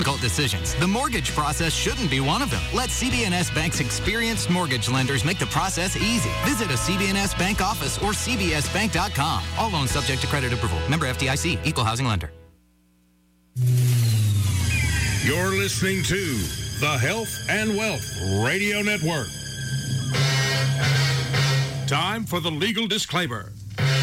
Difficult decisions. The mortgage process shouldn't be one of them. Let CB&S Bank's experienced mortgage lenders make the process easy. Visit a CB&S Bank office or cbsbank.com. All loans subject to credit approval. Member FDIC. Equal housing lender. You're listening to the Health and Wealth Radio Network. Time for the legal disclaimer.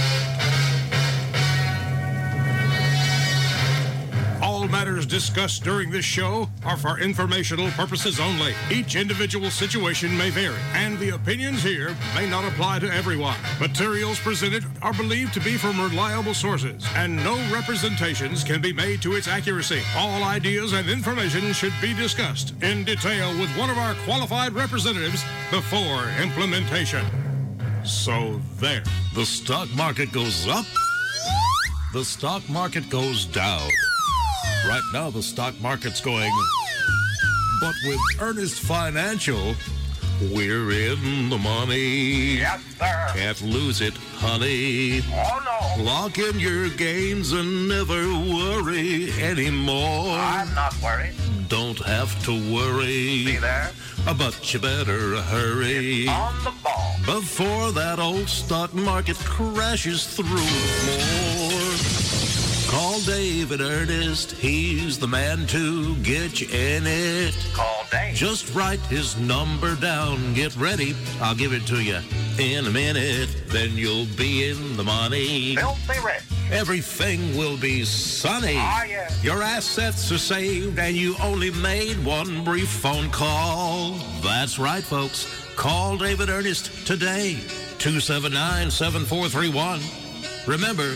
All matters discussed during this show are for informational purposes only. Each individual situation may vary, and the opinions here may not apply to everyone. Materials presented are believed to be from reliable sources, and no representations can be made to its accuracy. All ideas and information should be discussed in detail with one of our qualified representatives before implementation. So there. The stock market goes up. The stock market goes down. Right now, the stock market's going. But with Ernest Financial, we're in the money. Yes, sir. Can't lose it, honey. Oh, no. Lock in your gains and never worry anymore. I'm not worried. Don't have to worry. See there? But you better hurry. It's on the ball. Before that old stock market crashes through more. Call David Ernest, he's the man to get you in it. Call Dave. Just write his number down, get ready, I'll give it to you in a minute. Then you'll be in the money. Filthy rich. Everything will be sunny. Oh, yeah. Your assets are saved and you only made one brief phone call. That's right, folks. Call David Ernest today, 279-7431. Remember,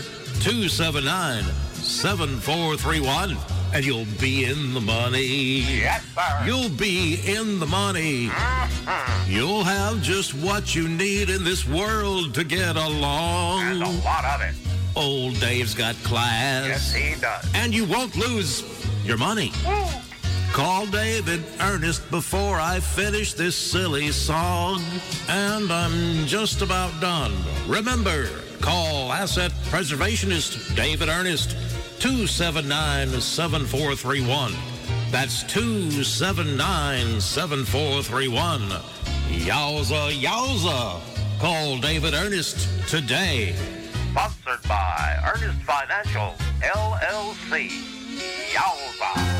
279-7431, and you'll be in the money. Yes, sir. You'll be in the money. You'll have just what you need in this world to get along. And a lot of it. Old Dave's got class. Yes, he does. And you won't lose your money. Woo. Call David Ernest before I finish this silly song. And I'm just about done. Remember, call Asset Preservationist David Ernest, 279-7431. That's 279-7431. Yowza, yowza. Call David Ernest today. Sponsored by Ernest Financial, LLC. Yowza.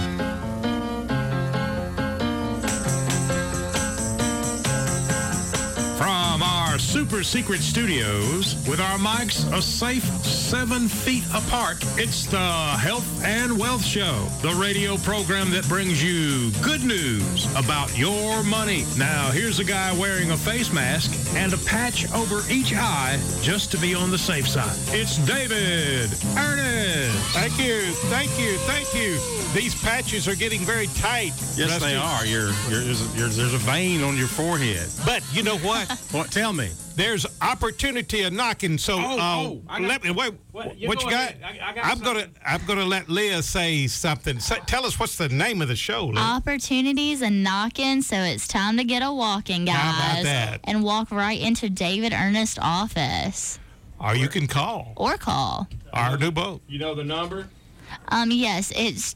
From our super secret studios, with our mics a safe 7 feet apart, it's the Health and Wealth Show, the radio program that brings you good news about your money. Now, here's a guy wearing a face mask and a patch over each eye just to be on the safe side. It's David Ernest. Thank you. These patches are getting very tight. Yes, they are. There's a vein on your forehead. But you know what? What? Tell me. There's opportunity a knocking. So let me wait. What you got? I'm gonna let Leah say something. Tell us what's the name of the show, Leah. Opportunities a knocking. So it's time to get a walking, guys. How about that? And walk right into David Ernest's office. Or you can call. Or call. Or do both. You know the number? Yes, it's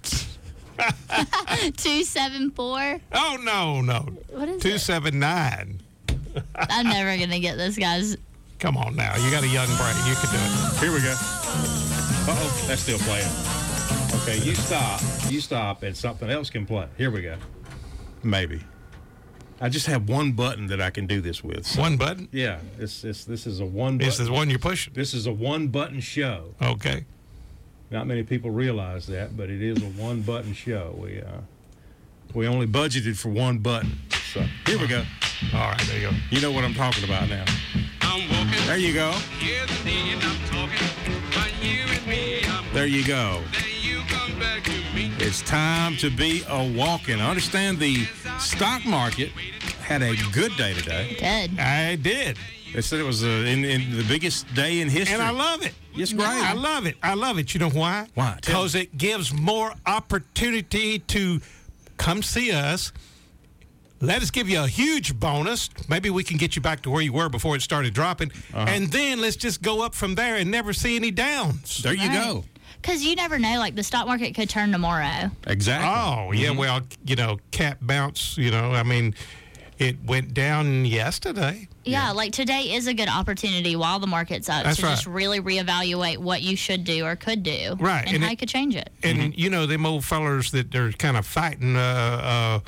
274. Oh no. What is 279. I'm never gonna get this, guys. Come on now, you got a young brain. You can do it. Here we go. Uh-oh, that's still playing. Okay, you stop, and something else can play. Here we go. Maybe. I just have one button that I can do this with. So. One button? Yeah, this is a one button. This is the one you're pushing? This is a one-button show. Okay. Not many people realize that, but it is a one-button show. We only budgeted for one button. So here we go. All right, there you go. You know what I'm talking about now. I'm walking. There you go. I'm talking. But you and me, there you go. Then you come back to me. It's time to be a walking. I understand the stock market had a good day today. Good. I did. They said it was in the biggest day in history. And I love it. It's great. I love it. You know why? Why? Because it gives more opportunity to come see us. Let us give you a huge bonus. Maybe we can get you back to where you were before it started dropping. And then let's just go up from there and never see any downs. There you go. Because you never know, like the stock market could turn tomorrow. Exactly. Oh, yeah. Well, cat bounce, I mean, it went down yesterday. Yeah, like today is a good opportunity while the market's up That's to right. just really reevaluate what you should do or could do. Right. And how you could change it. And, them old fellers that are kind of fighting the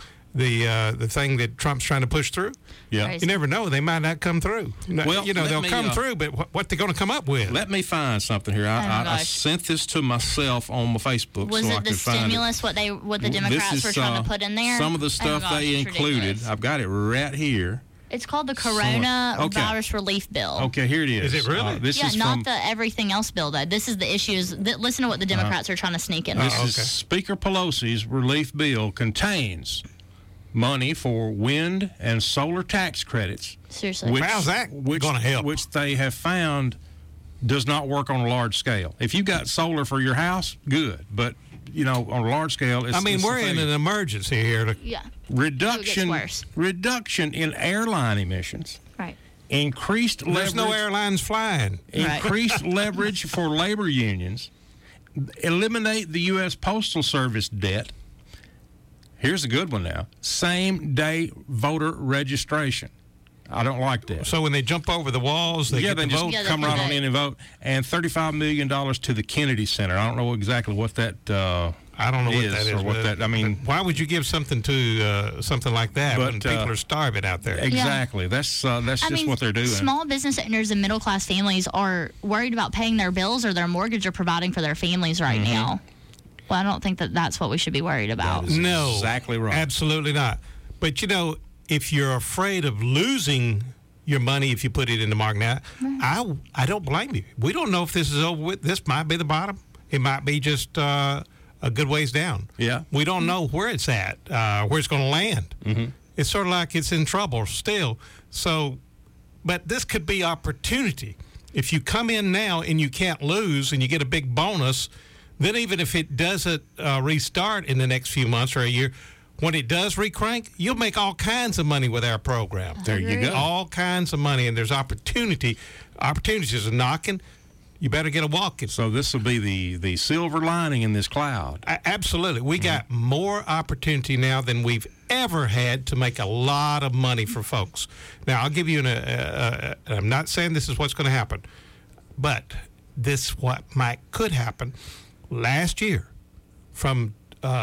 thing that Trump's trying to push through. Yeah. Crazy. You never know. They might not come through. Well, they'll come through, but what they're going to come up with. Let me find something here. my I gosh. sent this to myself on my Facebook Was so I it the could find it. stimulus, what the Democrats This were is, trying to put in there? Some of the Oh my stuff gosh, they it's included. ridiculous. I've got it right here. It's called the Coronavirus Okay. Relief Bill. Okay, here it is. Is it really? This Yeah, is not from, the everything else bill, though. This is the issues. Listen to what the Democrats are trying to sneak in. This there. is Speaker Pelosi's relief bill contains money for wind and solar tax credits. Seriously. How's that gonna help? Which they have found does not work on a large scale. If you got solar for your house, good. But, on a large scale, it's we're in an emergency here. Yeah. reduction Oh, it gets worse. reduction in airline emissions, Right. increased There's leverage, no airlines flying. increased leverage for labor unions, eliminate the U.S. Postal Service debt. Here's a good one now. Same-day voter registration. I don't like that. So when they jump over the walls, they get they to just vote. Yeah, they come can right on vote. in and vote. And $35 million to the Kennedy Center. I don't know exactly what that I don't know what that is. or what but- that. I mean, but why would you give something to something like that But, when people are starving out there? exactly. That's just what they're doing. Small business owners and middle class families are worried about paying their bills or their mortgage or providing for their families right Mm-hmm. now. Well, I don't think that's what we should be worried about. No, exactly right. Absolutely not. But if you're afraid of losing your money if you put it in the market now, I don't blame you. We don't know if this is over with. This might be the bottom. It might be just a good ways down. Yeah. We don't know where it's at, where it's going to land. Mm-hmm. It's sort of like it's in trouble still. So, but this could be opportunity. If you come in now and you can't lose and you get a big bonus, then even if it doesn't restart in the next few months or a year, when it does recrank, you'll make all kinds of money with our program. There you go. All kinds of money, and there's opportunity. Opportunities are knocking. You better get a walking. So this will be the silver lining in this cloud. Absolutely. We got more opportunity now than we've ever had to make a lot of money for folks. Now, I'll give you I'm not saying this is what's going to happen, but this could happen. Last year, from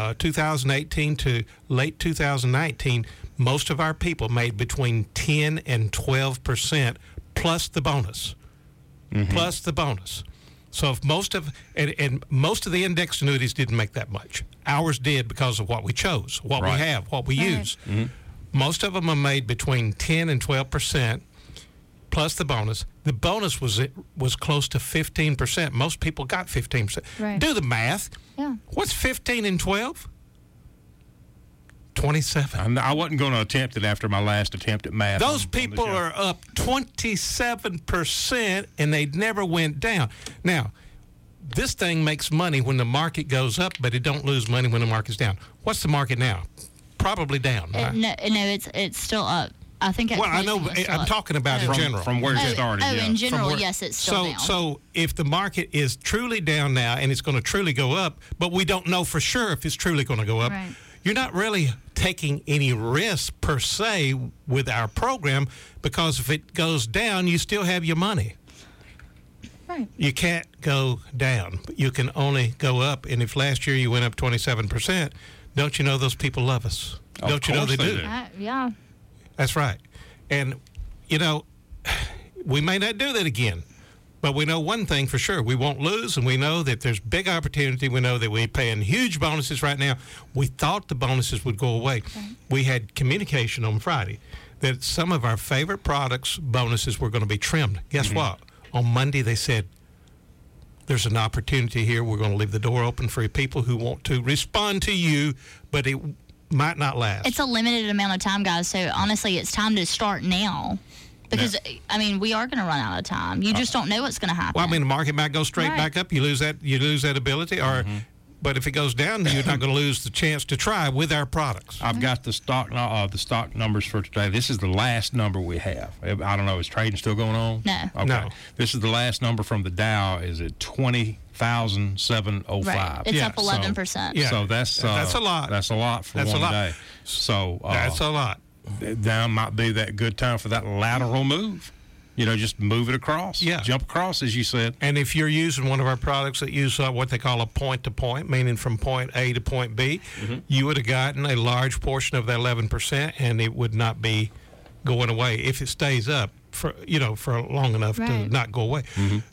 2018 to late 2019, most of our people made between 10 and 12% plus the bonus. Plus the bonus. So if most of the indexed annuities didn't make that much. Ours did because of what we chose, what we have, what we use. Most of them are made between 10 and 12% plus the bonus. The bonus was close to 15%. Most people got 15%. Right. Do the math. Yeah. What's 15 and 12? 27. I wasn't going to attempt it after my last attempt at math. Those on the people show. are up 27%, and they never went down. Now, this thing makes money when the market goes up, but it don't lose money when the market's down. What's the market now? Probably down. Right? No, it's still up. I think. Well, I know. it's still I'm up. talking about in general. From where it started. Oh, yeah. in general, From where- yes, it's still down. So if the market is truly down now and it's going to truly go up, but we don't know for sure if it's truly going to go up, Right. you're not really taking any risk per se with our program, because if it goes down, you still have your money. Right. You can't go down. You can only go up. And if last year you went up 27%, don't you know those people love us? Of Don't you know course they they do? do. Yeah. That's right. And, we may not do that again. But we know one thing for sure. We won't lose, and we know that there's big opportunity. We know that we're paying huge bonuses right now. We thought the bonuses would go away. Okay. We had communication on Friday that some of our favorite products' bonuses were going to be trimmed. Guess what? On Monday, they said, there's an opportunity here. We're going to leave the door open for people who want to respond to you, but it might not last. It's a limited amount of time, guys. So honestly, it's time to start now. Because, we are going to run out of time. You just don't know what's going to happen. Well, the market might go straight Right. back up. You lose that ability, or But if it goes down, you're not going to lose the chance to try with our products. I've got the stock numbers for today. This is the last number we have. I don't know. Is trading still going on? No. Okay. No. This is the last number from the Dow. Is it 20,705? Right. It's up 11%. Yeah. So that's a lot. That's a lot for That's a one lot. day. So That's a lot. now might be that good time for that lateral move. Just move it across. Yeah. Jump across, as you said. And if you're using one of our products that use what they call a point-to-point, meaning from point A to point B, you would have gotten a large portion of that 11%, and it would not be going away if it stays up for long enough to Right. not go away.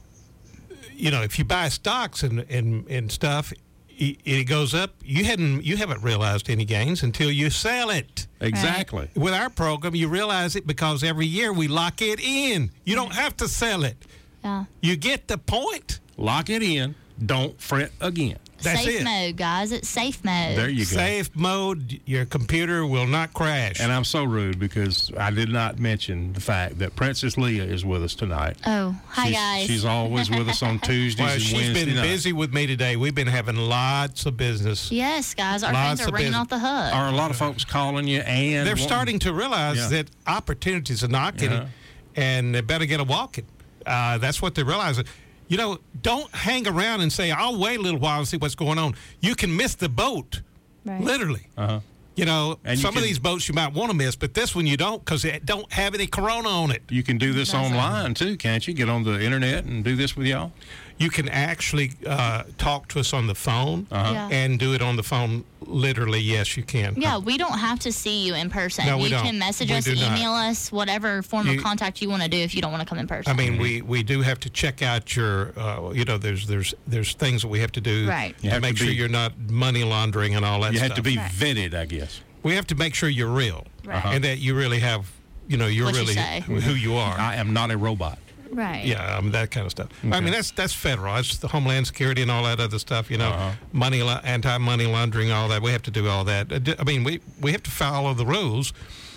If you buy stocks and stuff, it goes up. You haven't realized any gains until you sell it. Exactly. With our program, you realize it because every year we lock it in. You don't have to sell it. Yeah. You get the point. Lock it in. Don't fret again. That's safe it. mode, guys. It's safe mode. There you go. Safe mode, your computer will not crash. And I'm so rude because I did not mention the fact that Princess Leah is with us tonight. Oh, hi, guys. She's always with us on Tuesdays well, and she's Wednesday been nights. busy with me today. We've been having lots of business. Yes, guys. Our Lots phones are of ringing business. off the hook. Are a lot of folks calling you and They're wanting- starting to realize Yeah. that opportunities are knocking, Yeah. and they better get a walking. That's what they're realizing. Don't hang around and say, I'll wait a little while and see what's going on. You can miss the boat, Right. literally. Uh-huh. And Some you of can- these boats you might want to miss, but this one you don't because it don't have any corona on it. You can do this That's online too, can't you? Get on the internet and do this with y'all. You can actually talk to us on the phone Yeah. and do it on the phone. Literally, yes, you can. Yeah, we don't have to see you in person. No, we you don't. can message We us, do not. email us, whatever form You- of contact you want to do if you don't want to come in person. I mean, we do have to check out your, there's things that we have to do Right. You to have make to sure be- you're not money laundering and all that You stuff. have to be Right. vetted, I guess. We have to make sure you're real Right. and that you really have, you're What you really say. who you are. I am not a robot. right. Yeah, that kind of stuff. I mean, that's federal. That's the Homeland Security and all that other stuff. Anti-money laundering, all that. We have to do all that. I mean, we have to follow the rules,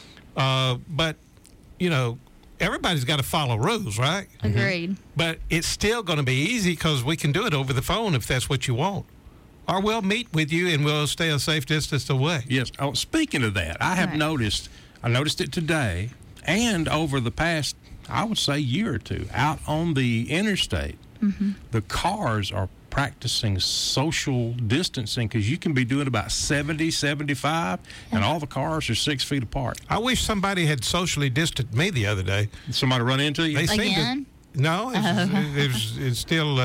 but everybody's got to follow rules, right? Agreed. But it's still going to be easy because we can do it over the phone if that's what you want, or we'll meet with you and we'll stay a safe distance away. Yes. Oh, speaking of that, I have Right. noticed. I noticed it today, and over the past, I would say, year or two, out on the interstate, the cars are practicing social distancing because you can be doing about 70, 75, and all the cars are 6 feet apart. I wish somebody had socially distanced me the other day. Somebody run into you? They seem Again? to. No, it's still,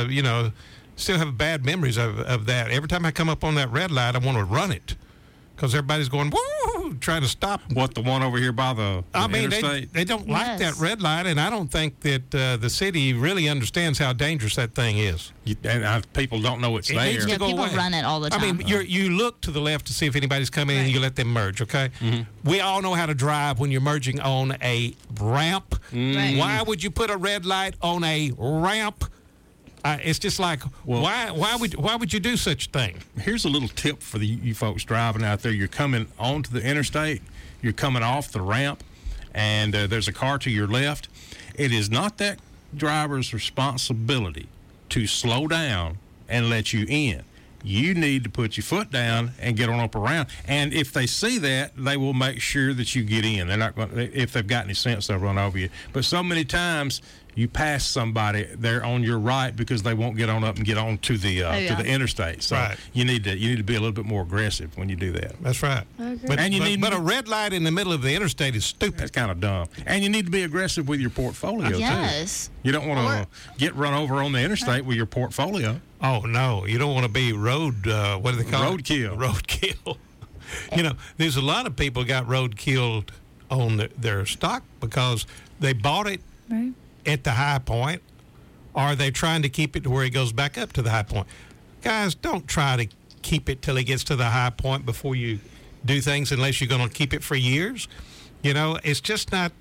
still have bad memories of that. Every time I come up on that red light, I want to run it because everybody's going, woo, trying to stop. What, the one over here by the I mean, interstate? they don't like Yes. that red light, and I don't think that the city really understands how dangerous that thing is. People don't know it's It there. needs to Yeah, go people away. run it all the I time. mean, you look to the left to see if anybody's coming in, and Right. you let them merge, okay? We all know how to drive when you're merging on a ramp. Right. Why would you put a red light on a ramp? It's just like, why would you do such a thing? Here's a little tip for you folks driving out there. You're coming onto the interstate, you're coming off the ramp, and there's a car to your left. It is not that driver's responsibility to slow down and let you in. You need to put your foot down and get on up around. And if they see that, they will make sure that you get in. They're not going. If they've got any sense, they'll run over you. But so many times you pass somebody, they're on your right because they won't get on up and get on to the to the interstate. So Right. you need to be a little bit more aggressive when you do that. That's right. But, And you but, need- but a red light in the middle of the interstate is stupid. That's kind of dumb. And you need to be aggressive with your portfolio too. yes. You don't want to get run over on the interstate with your portfolio. Oh no, you don't want to be road. What do they call Roadkill. it? Roadkill. There's a lot of people got roadkilled on their stock because they bought it Right. at the high point, or they're trying to keep it to where it goes back up to the high point. Guys, don't try to keep it till it gets to the high point before you do things, unless you're going to keep it for years. It's just not.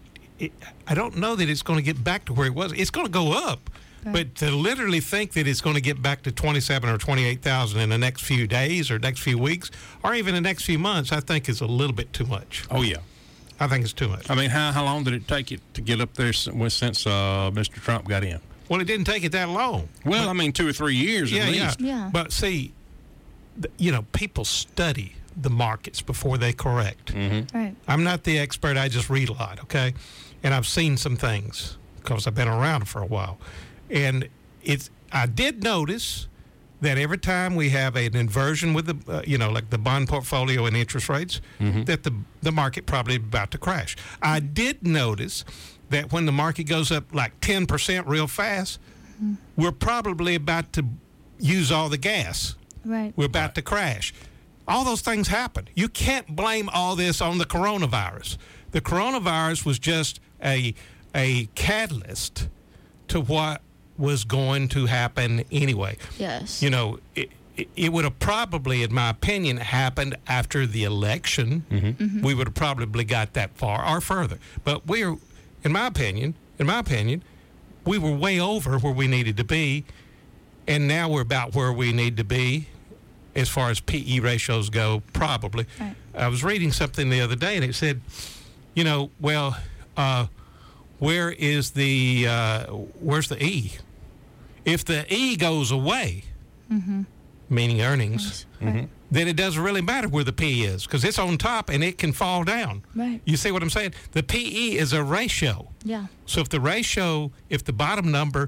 I don't know that it's going to get back to where it was. It's going to go up. But to literally think that it's going to get back to 27 or 28,000 in the next few days or next few weeks or even the next few months, I think is a little bit too much. Oh yeah. I think it's too much. I mean, how long did it take it to get up there since Mr. Trump got in? Well, it didn't take it that long. Well, I mean, 2 or 3 years at least. Yeah. But see, people study the markets before they correct. Right. I'm not the expert. I just read a lot, okay? And I've seen some things because I've been around for a while. And I did notice that every time we have an inversion with the, like the bond portfolio and interest rates, that the market probably is about to crash. I did notice that when the market goes up like 10% real fast, we're probably about to use all the gas. Right. We're about to crash. All those things happen. You can't blame all this on the coronavirus. The coronavirus was just a catalyst to what was going to happen anyway. Yes. It would have probably, in my opinion, happened after the election. We would have probably got that far or further. But in my opinion, we were way over where we needed to be, and now we're about where we need to be as far as PE ratios go, probably. Right. I was reading something the other day, and it said, where's the E? If the E goes away, meaning earnings, Right. then it doesn't really matter where the P is because it's on top and it can fall down. Right. You see what I'm saying? The PE is a ratio. Yeah. So if the bottom number,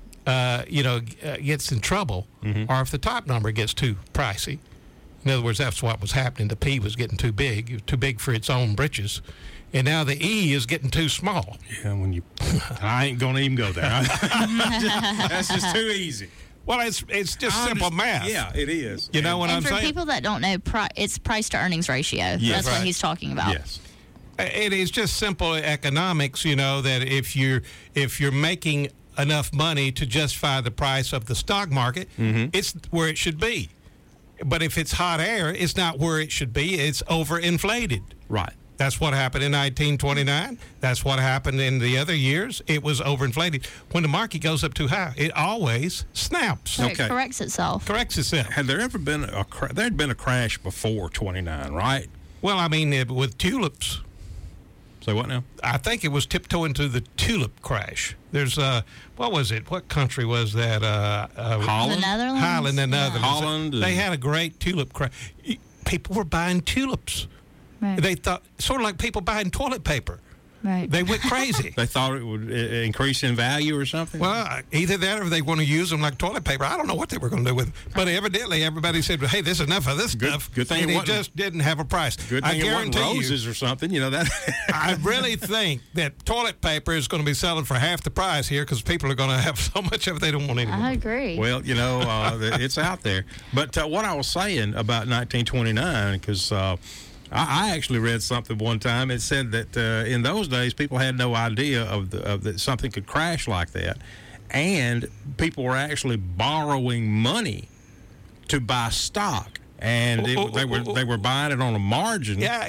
gets in trouble, or if the top number gets too pricey, in other words, that's what was happening. The P was getting too big. It was too big for its own britches. And now the E is getting too small. Yeah, I ain't going to even go there. That's just too easy. Well, it's just simple math. Yeah, it is. You know what I'm And for saying? people that don't know, it's price to earnings ratio. That's what right. he's talking about. Yes. It is just simple economics, that if you're making enough money to justify the price of the stock market, it's where it should be. But if it's hot air, it's not where it should be. It's overinflated. Right. That's what happened in 1929. That's what happened in the other years. It was overinflated. When the market goes up too high, it always snaps. So Okay. it corrects itself. Corrects itself. Had there ever been there'd been a crash before 29, right? Well, I mean, with tulips, Say what now? I think it was tiptoeing to the tulip crash. There's what was it? What country was that? Holland? The Netherlands? Holland, the Netherlands. Holland. They had a great tulip crash. People were buying tulips. Right. They thought, sort of like people buying toilet paper. Right. They went crazy. They thought it would increase in value or something? Well, either that or they want to use them like toilet paper. I don't know what they were going to do with it. But evidently, everybody said, hey, there's enough of this stuff. Good thing and it it wasn't- just didn't have a price. Good I thing it wasn't guarantee roses or something, that. I really think that toilet paper is going to be selling for half the price here because people are going to have so much of it they don't want anymore. I agree. Well, it's out there. But what I was saying about 1929, because I actually read something one time. It said that in those days, people had no idea of that something could crash like that, and people were actually borrowing money to buy stock, and they were buying it on a margin. Yeah.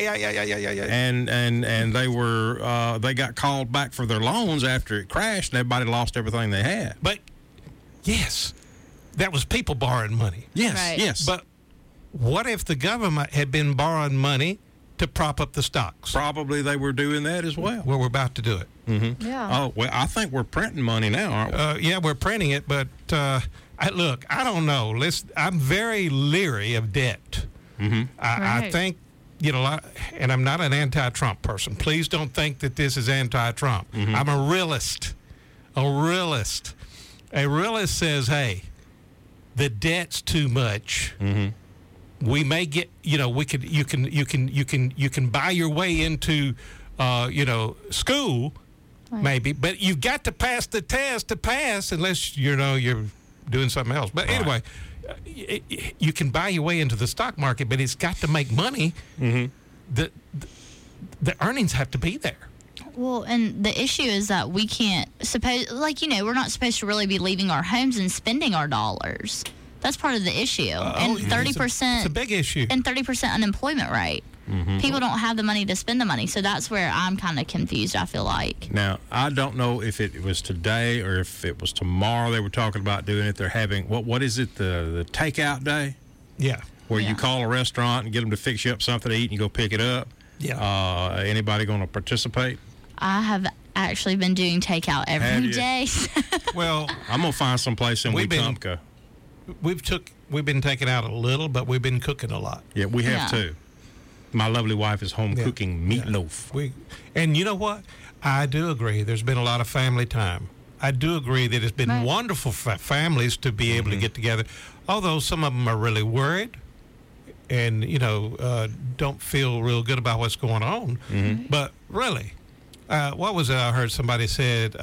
And they got called back for their loans after it crashed, and everybody lost everything they had. But, yes, that was people borrowing money. Yes, Right. yes. But what if the government had been borrowing money to prop up the stocks? Probably they were doing that as well. Well, we're about to do it. Yeah. Oh, well, I think we're printing money now, aren't we? Yeah, we're printing it, but look, I don't know. I'm very leery of debt. I Right. think, and I'm not an anti-Trump person. Please don't think that this is anti-Trump. I'm a realist. A realist says, hey, the debt's too much. We may get, you can buy your way into, school, Right. maybe, but you've got to pass the test to pass, unless you're doing something else. But anyway, you can buy your way into the stock market, but it's got to make money. The earnings have to be there. Well, and the issue is that we can't we're not supposed to really be leaving our homes and spending our dollars. That's part of the issue. And 30%. It's a big issue. And 30% unemployment rate. People don't have the money to spend the money. So that's where I'm kind of confused, I feel like. Now, I don't know if it was today or if it was tomorrow they were talking about doing it. They're having, what is it, the takeout day? Yeah. Where you Yeah. call a restaurant and get them to fix you up something to eat and you go pick it up. Yeah. Anybody going to participate? I have actually been doing takeout Have every you? day. Well, I'm going to find some place in We've been- Wetumpka. we've we've been taking out a little, but we've been cooking a lot. Yeah, we have Yeah. too. My lovely wife is home Yeah. cooking meatloaf. And you know what? I do agree. There's been a lot of family time. I do agree that it's been Right. wonderful for families to be able to get together, although some of them are really worried and, don't feel real good about what's going on. But really, what was it I heard somebody said?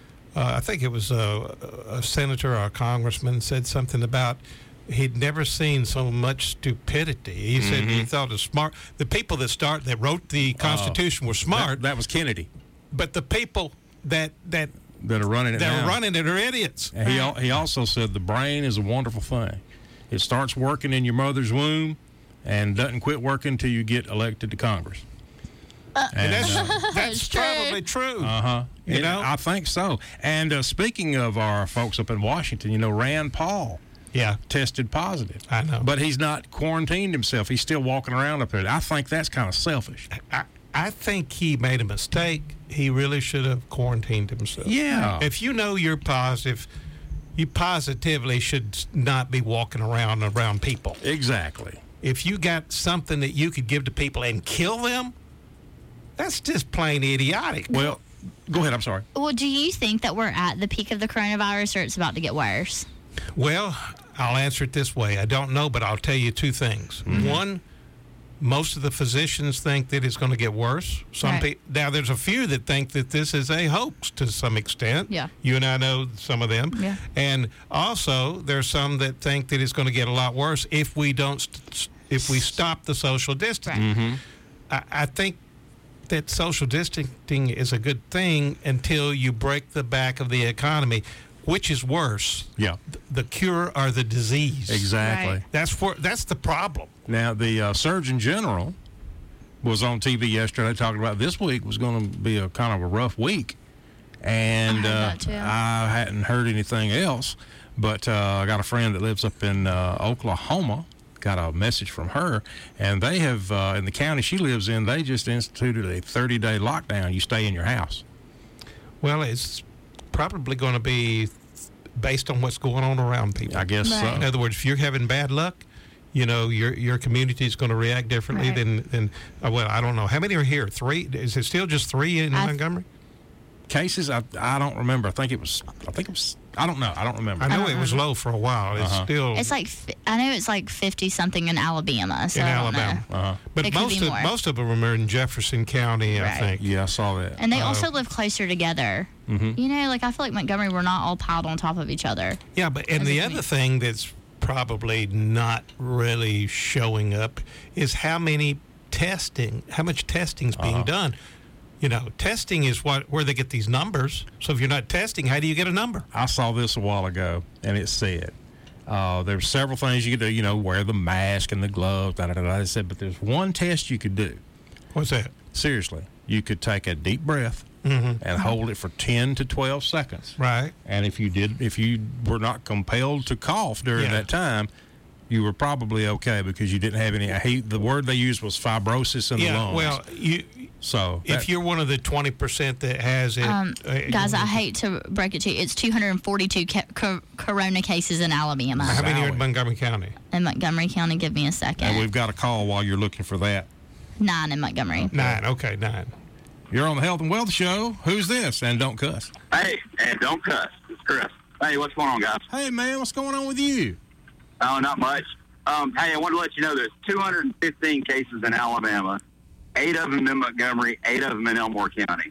I think it was a senator or a congressman said something about he'd never seen so much stupidity. He said he thought the people that wrote the Constitution were smart, That was Kennedy. but the people that That are running it are now. running it are idiots. And he also said the brain is a wonderful thing. It starts working in your mother's womb and doesn't quit working until you get elected to Congress. And that's It's true. probably true. You know, I think so. And speaking of our folks up in Washington, Rand Paul Yeah. tested positive. I know. But he's not quarantined himself. He's still walking around up there. I think that's kind of selfish. I think he made a mistake. He really should have quarantined himself. Yeah. If you know you're positive, you positively should not be walking around people. Exactly. If you got something that you could give to people and kill them, that's just plain idiotic. Well, go ahead. I'm sorry. Well, do you think that we're at the peak of the coronavirus or it's about to get worse? Well, I'll answer it this way. I don't know, but I'll tell you two things. One, most of the physicians think that it's going to get worse. Right. Now, there's a few that think that this is a hoax to some extent. Yeah. You and I know some of them. Yeah. And also, there's some that think that it's going to get a lot worse if we don't, if we stop the social distancing. Right. I think that social distancing is a good thing until you break the back of the economy. Which is worse? Yeah. The cure or the disease? Exactly. Right. That's the problem. Now, the Surgeon General was on TV yesterday talking about this week was going to be a kind of a rough week. And I heard that too. I hadn't heard anything else. But I got a friend that lives up in Oklahoma, got a message from her. And they have, in the county she lives in, they just instituted a 30-day lockdown. You stay in your house. Well, it's probably going to be based on what's going on around people. I guess Right. In so. other words, if you're having bad luck, your community is going to react differently Right. than well, I don't know. How many are here? 3? Is it still just 3 in Montgomery? Cases, I don't remember. I think it was, I don't know. I don't remember. I know don't it was low for a while. It's still It's like I know it's like 50 something in Alabama. So in I don't Alabama. know. But It could be more. most of them are in Jefferson County, I Right. think. Yeah, I saw that. And they also live closer together. I feel like Montgomery, we're not all piled on top of each other. Yeah, but and As the a other thing that's probably not really showing up is how much testing's being done. Testing is where they get these numbers. So if you're not testing, how do you get a number? I saw this a while ago, and it said there's several things you could do. Wear the mask and the gloves. It said, but there's one test you could do. What's that? Seriously, you could take a deep breath and hold it for 10 to 12 seconds. Right. And if you were not compelled to cough during Yeah. that time, you were probably okay because you didn't have any. The word they used was fibrosis in the lungs. Well, so if you're one of the 20% that has it, Guys, I hate to break it to you. It's 242 corona cases in Alabama. how many are Sally. in Montgomery County? In Montgomery County, give me a second. and we've got a call while you're looking for that. 9 in Montgomery. 9. Okay, 9. You're on the Health and Wealth Show. Who's this? And don't cuss. Hey, don't cuss. It's Chris. Hey, what's going on, guys? Hey, man, what's going on with you? Oh, not much. Hey, I wanted to let you know there's 215 cases in Alabama, 8 of them in Montgomery, 8 of them in Elmore County.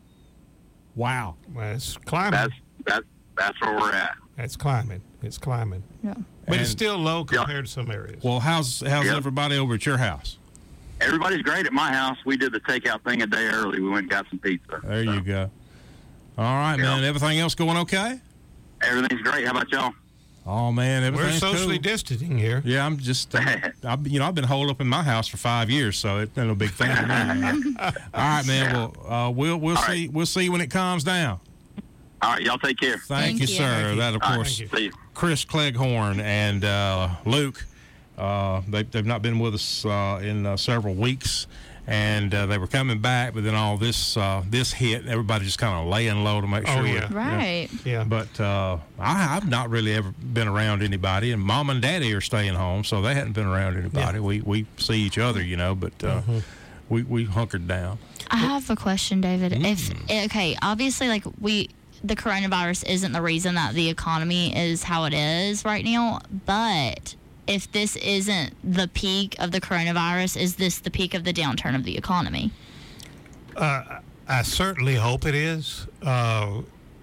Wow. Well, it's climbing. That's where we're at. It's climbing. It's climbing. Yeah. But it's And- still low compared to some areas. Well, how's everybody over at your house? Everybody's great at my house. We did the takeout thing a day early. We went and got some pizza. There So, you go. All right, man. Everything else going okay? Everything's great. How about y'all? Oh, man, We're everything's socially cool. distancing here. Yeah, I'm just, I've been holed up in my house for 5 years, so it's been a big thing to me. All right, man. Well, we'll see. right. We'll see when it calms down. All right, y'all take care. Thank you, you. sir. Thank you. That, of All right, course, thank you. See you. Chris Cleghorn and Luke. They've not been with us in several weeks, And they were coming back, but then all this hit. Everybody just kind of laying low to make sure. Yeah. Right. Yeah. But I've not really ever been around anybody, and Mom and Daddy are staying home, so they hadn't been around anybody. Yeah. We see each other, but we hunkered down. I have a question, David. Obviously, the coronavirus isn't the reason that the economy is how it is right now, but if this isn't the peak of the coronavirus, is this the peak of the downturn of the economy? I certainly hope it is. I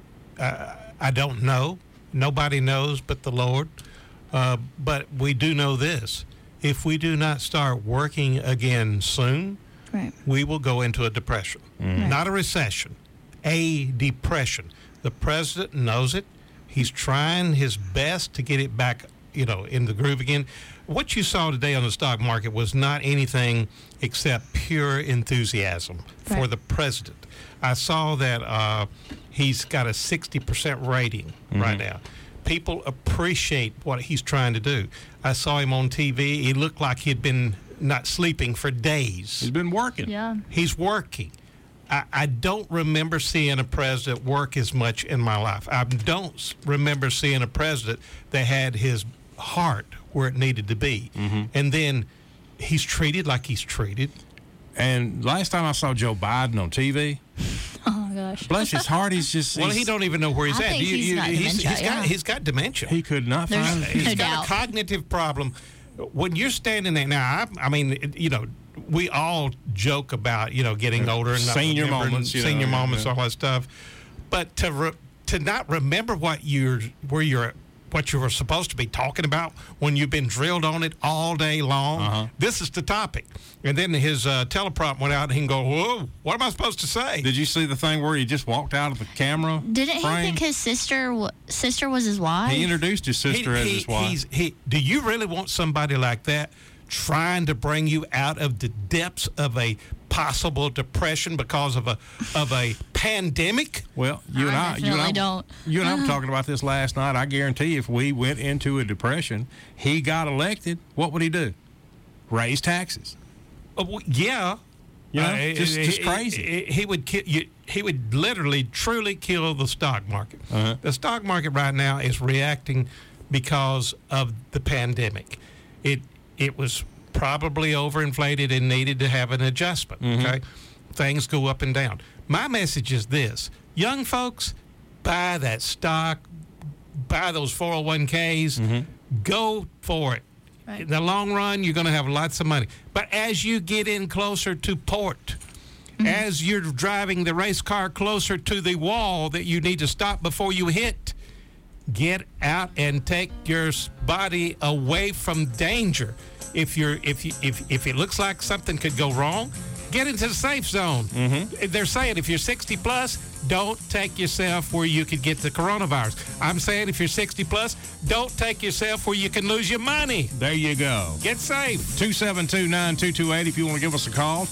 don't know. Nobody knows but the Lord. But we do know this. If we do not start working again soon, Right. we will go into a depression. Right. Not a recession, a depression. The president knows it. He's trying his best to get it back, in the groove again. What you saw today on the stock market was not anything except pure enthusiasm for Right. the president. I saw that he's got a 60% rating right now. People appreciate what he's trying to do. I saw him on TV. He looked like he'd been not sleeping for days. He's been working. Yeah. He's working. I don't remember seeing a president work as much in my life. I don't remember seeing a president that had his heart where it needed to be. And then he's treated like he's treated. And last time I saw Joe Biden on TV, Oh my gosh. bless his heart, he Don't even know where he's I at. think he's got dementia, He's got dementia. he could not There's find no it. He's got doubt. a cognitive problem. When you're standing there now, we all joke about getting older and not Senior remembering moments, senior moments, yeah. all that stuff. But to not remember what you were supposed to be talking about when you've been drilled on it all day long. This is the topic. And then his teleprompt went out, and he can go, "Whoa, what am I supposed to say?" Did you see the thing where he just walked out of the camera? Didn't he frame? think his sister was his wife? He introduced his sister as his wife. Do you really want somebody like that trying to bring you out of the depths of a possible depression because of a pandemic? Well, you and I were talking about this last night. I guarantee if we went into a depression, he got elected, what would he do? Raise taxes. Yeah. Just crazy. He would kill you. He would literally, truly kill the stock market. The stock market right now is reacting because of the pandemic. It was probably overinflated and needed to have an adjustment. Okay, things go up and down. My message is this: young folks, buy that stock, buy those 401ks, go for it. Right. In the long run, you're going to have lots of money. But as you get in closer to port, as you're driving the race car closer to the wall that you need to stop before you hit, get out and take your body away from danger. If it looks like something could go wrong, get into the safe zone. They're saying if you're 60 plus, don't take yourself where you could get the coronavirus. I'm saying if you're 60 plus, don't take yourself where you can lose your money. There you go. Get safe. 272-9228 if you want to give us a call.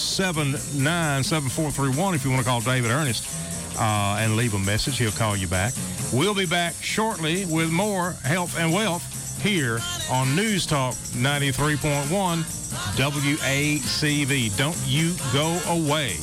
279-7431 if you want to call David Ernest and leave a message. He'll call you back. We'll be back shortly with more Health and Wealth here on News Talk 93.1 WACV. Don't you go away.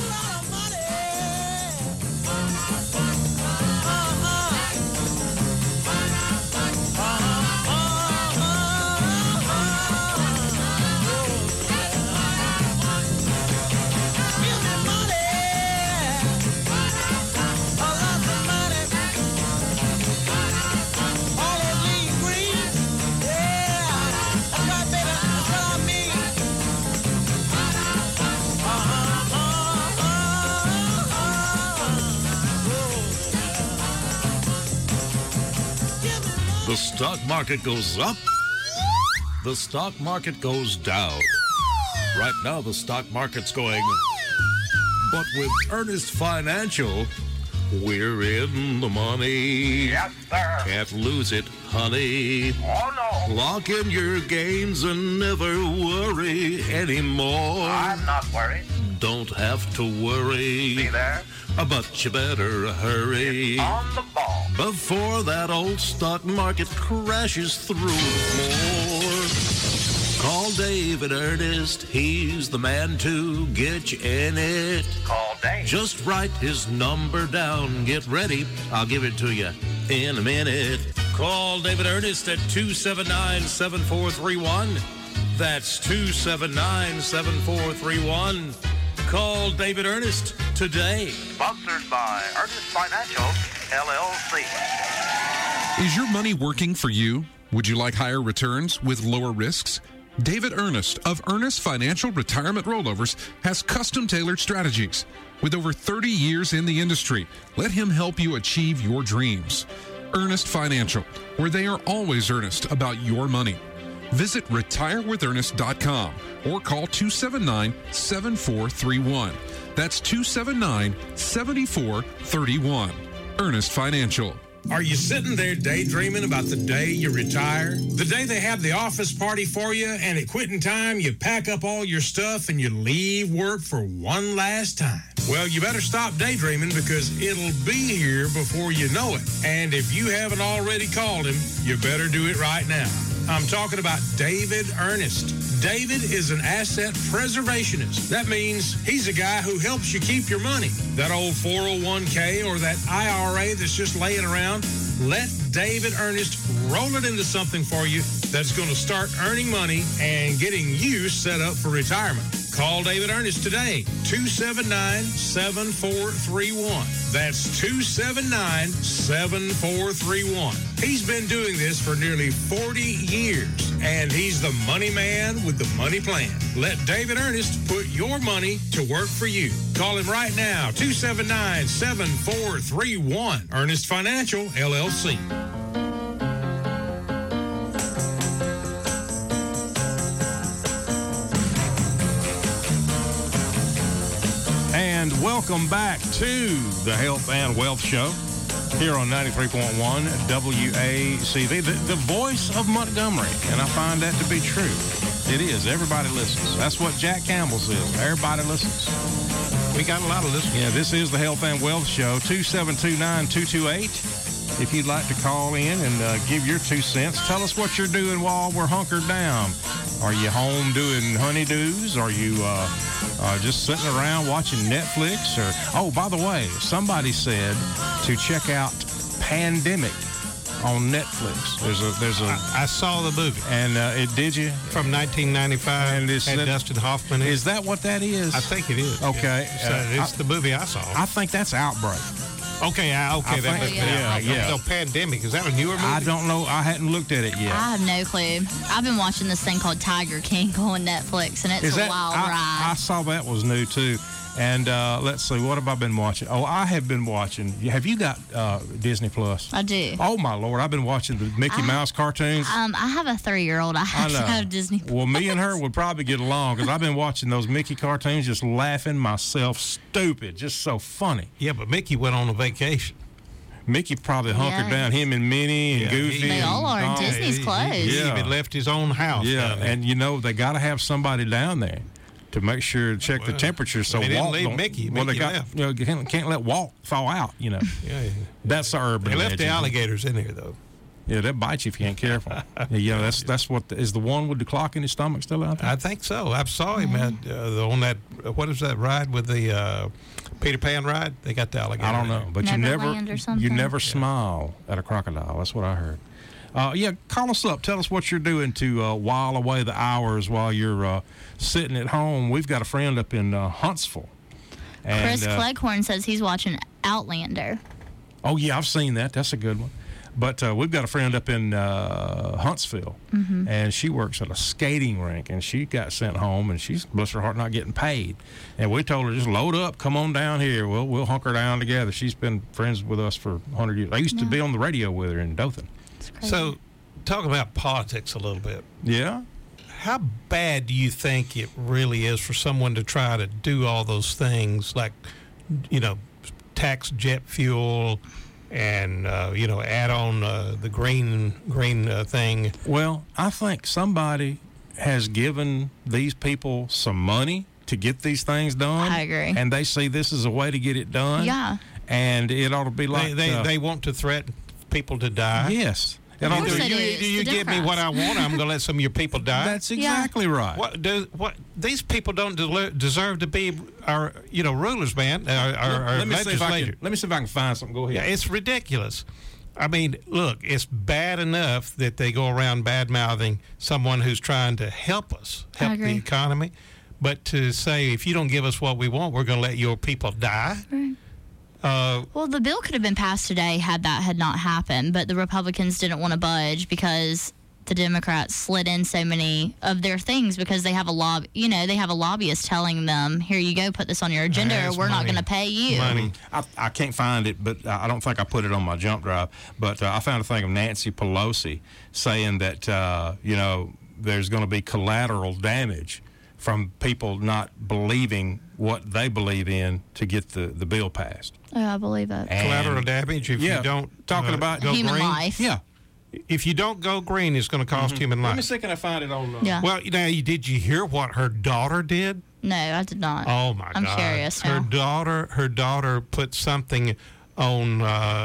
The stock market goes up. The stock market goes down. Right now, the stock market's going. But with Ernest Financial, we're in the money. Yes, sir. Can't lose it, honey. Oh, no. Lock in your gains and never worry anymore. I'm not worried. Don't have to worry. Be there. But you better hurry. On the ball. Before that old stock market crashes through the floor. Call David Ernest. He's the man to get you in it. Call Dave. Just write his number down. Get ready. I'll give it to you in a minute. Call David Ernest at 279-7431. That's 279-7431. Call David Ernest today. Sponsored by Ernest Financial, LLC. Is your money working for you? Would you like higher returns with lower risks? David Ernest of Ernest Financial Retirement Rollovers has custom-tailored strategies. With over 30 years in the industry, let him help you achieve your dreams. Ernest Financial, where they are always earnest about your money. Visit retirewithernest.com or call 279-7431. That's 279-7431. Ernest Financial. Are you sitting there daydreaming about the day you retire? The day they have the office party for you, and at quitting time, you pack up all your stuff and you leave work for one last time? Well, you better stop daydreaming, because it'll be here before you know it. And if you haven't already called him, you better do it right now. I'm talking about David Ernest. David is an asset preservationist. That means he's a guy who helps you keep your money. That old 401k or that IRA that's just laying around, let David Ernest roll it into something for you that's going to start earning money and getting you set up for retirement. Call David Ernest today, 279-7431. That's 279-7431. He's been doing this for nearly 40 years, and he's the money man with the money plan. Let David Ernest put your money to work for you. Call him right now, 279-7431. Ernest Financial, LLC. And welcome back to the Health and Wealth Show here on 93.1 WACV, the voice of Montgomery. And I find that to be true. It is. Everybody listens. That's what Jack Campbell says. Everybody listens. We got a lot of listeners. Yeah, this is the Health and Wealth Show, 2729228. If you'd like to call in and give your 2 cents, tell us what you're doing while we're hunkered down. Are you home doing honeydews? Are you just sitting around watching Netflix? Or oh, by the way, somebody said to check out Pandemic on Netflix. There's a. I saw the movie. And did you? From 1995. And it's Dustin Hoffman. Is that what that is? I think it is. Okay. Yeah. So it's the movie I saw. I think that's Outbreak. Okay. No, Pandemic. Is that a newer movie? I don't know. I hadn't looked at it yet. I have no clue. I've been watching this thing called Tiger King on Netflix, and it's a wild ride. I saw that was new, too. And let's see, what have I been watching? Oh, I have been watching. Have you got Disney Plus? I do. Oh, my Lord. I've been watching the Mickey Mouse cartoons. I have a 3-year-old. I have to have Disney Plus. Well, me and her would probably get along, because I've been watching those Mickey cartoons, just laughing myself stupid. Just so funny. Yeah, but Mickey went on a vacation. Mickey probably hunkered down, him and Minnie and Goofy. They all are in Disney's clothes. He even left his own house. Yeah, and they got to have somebody down there to make sure, check the temperature, so they didn't Walt leave Mickey. Mickey left. Can't let Walt fall out. Yeah. That's our urban. They left legend. the alligators in there though. Yeah, that bites you if you ain't careful. That's what is the one with the clock in his stomach still out there? I think so. I saw him on that. What is that ride with the Peter Pan ride? They got the alligator. I don't know, but you never Yeah. smile at a crocodile. That's what I heard. Call us up. Tell us what you're doing to while away the hours while you're sitting at home. We've got a friend up in Huntsville. And, Chris Cleghorn says he's watching Outlander. Oh, yeah, I've seen that. That's a good one. But we've got a friend up in Huntsville, and she works at a skating rink, and she got sent home, and she's, bless her heart, not getting paid. And we told her, just load up, come on down here. We'll hunker down together. She's been friends with us for 100 years. I used to be on the radio with her in Dothan. So, talk about politics a little bit. Yeah? How bad do you think it really is for someone to try to do all those things, like, tax jet fuel and, add on the green thing? Well, I think somebody has given these people some money to get these things done. I agree. And they see this as a way to get it done. Yeah. And it ought to be like... They want to threaten people to die. Yes. And Of course Either it is. you The give me what I want, or I'm going to let some of your people die. That's exactly right. What these people don't deserve to be our rulers, man. Our Let me see if I legislators. can find something. Go ahead. Yeah, it's ridiculous. I mean, look, it's bad enough that they go around bad-mouthing someone who's trying to help us, help the agree. economy. But to say, if you don't give us what we want, we're going to let your people die. Right. Uh, Well, the bill could have been passed today had that had not happened, but the Republicans didn't want to budge because the Democrats slid in so many of their things because they have a they have a lobbyist telling them, "Here you go, put this on your agenda, or That's we're not money. going to pay you." money. I can't find it, but I don't think I put it on my jump drive. But I found a thing of Nancy Pelosi saying that there's going to be collateral damage from people not believing what they believe in to get the bill passed. Oh, I believe that. And- Collateral damage if you don't talking about go Human green. life. Yeah. If you don't go green, it's going to cost human Let me life. see, can I find it on? Yeah. Well, did you hear what her daughter did? No, I did not. Oh my I'm God! curious Her now. daughter put something on